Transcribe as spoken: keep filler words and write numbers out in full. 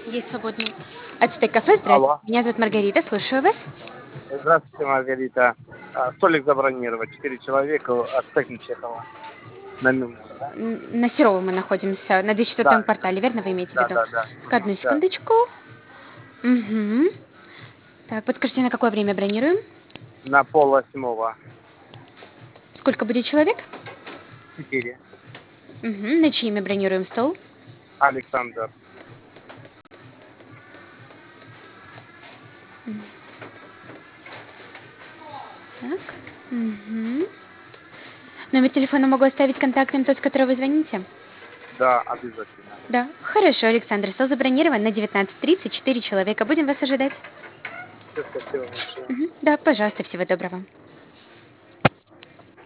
Есть свободный. Ацтек кафе, здравствуйте. Алло. Меня зовут Маргарита, слушаю вас. Здравствуйте, Маргарита. А, Столик забронировать. Четыре человека от Чехова. На Мюнхен, да? Н- На Серово мы находимся, на двести четвёртом Да, квартале, верно вы имеете в да, виду? да, да. Так, одну Да. секундочку. Угу. Так, подскажите, на какое время бронируем? На пол восьмого. Сколько будет человек? Четыре. Угу. На чье имя бронируем стол? Александр. Так. Угу. Номер телефона могу оставить контактным, тот, с которого вы звоните? Да, обязательно. Да. Хорошо, Александр, стол забронирован на девятнадцать тридцать, четыре человека. Будем вас ожидать. Все, спасибо большое. Мгм. Да, пожалуйста, всего доброго.